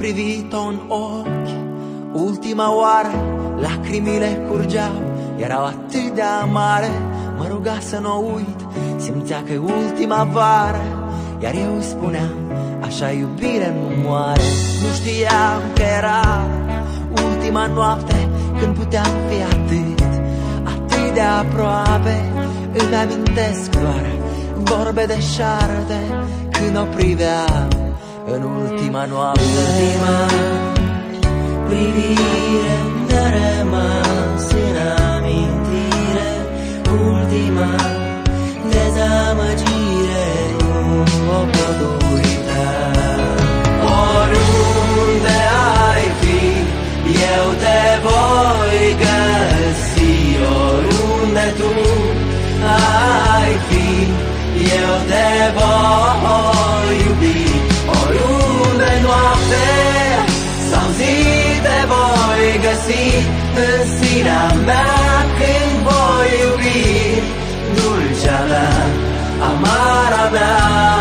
privit-o în ochi ultima oară, lacrimile curgeau, erau atât de amare. Mă ruga să n-o uit, simțea că e ultima vară, iar eu îi spuneam, așa iubire nu moare. Nu știam că era ultima noapte, când puteam fi atât de aproape. Îmi amintesc doar vorbe de șarpe, când o priveam în ultima noapte. Ultima privire mi-a rămas în amintire, ultima dezamăgire, nu o pot uita. Oriunde ai fi, eu te voi găsi. Oriunde tu ai fi, eu te voi iubi. Oriunde noapte sau zi te voi găsi, în sinea mea când voi iubi. Dulcea mea, amara mea,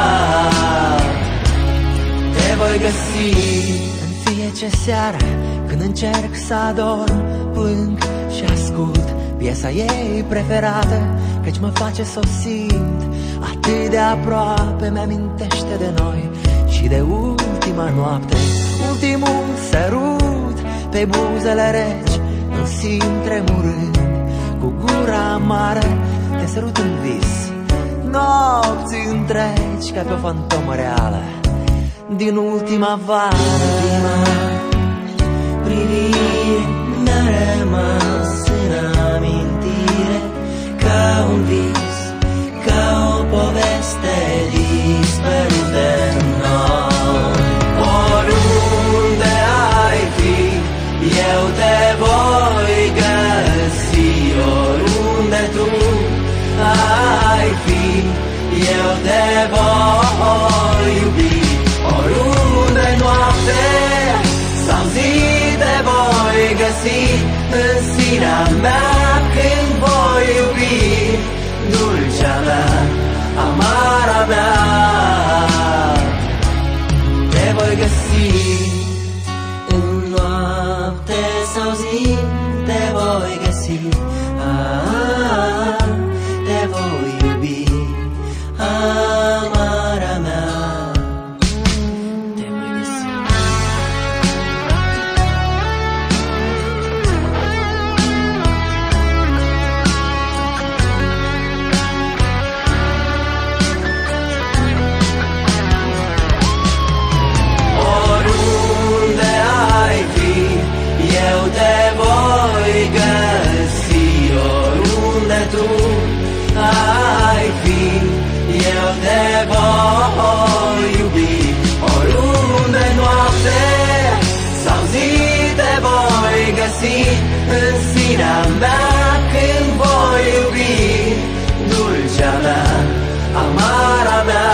te voi găsi. În fiecare seară când încerc să adorm, plâng și ascult piesa ei preferată, căci mă face să o simt atât de aproape. Mi-amintește de noi și de ultima noapte, ultimul sărut pe buzele reci. Îl simt tremurând cu gura amară, te sărut în vis nopți întregi, ca pe o fantomă reală din ultima vară. Ultima privire mi-a rămas în amintire, ca un vis, ca o poveste dispărută în noi. Oriunde ai fi, eu te voi găsi. Oriunde tu ai fi, eu te voi iubi. Oriunde noapte sau zi te voi găsi, în sinea mea când voi iubi. Dulcea mea, amara mea, te voi găsi. În noapte sau zi te voi găsi, te voi iubi, amara mea, te voi găsi. Oriunde ai fi, eu te voi găsi. Oriunde tu ai fi, eu te voi iubi. Oriunde noapte sau zi te voi găsi, în sinea mea când voi iubi. Dulcea mea, amara mea,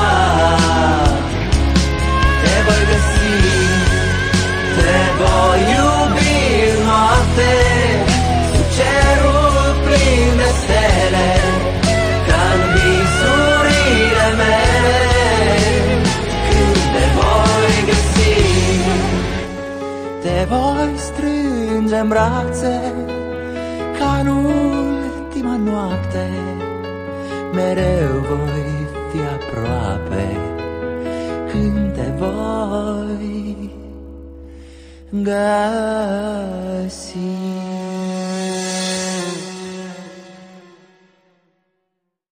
te voi găsi. Te voi iubi în noapte, sub cerul plin de stele, ca în visurile mele. Când te voi găsi, te voi strânge în brațe, ca în ultima noapte. Mereu voi fi aproape, când te voi găsi.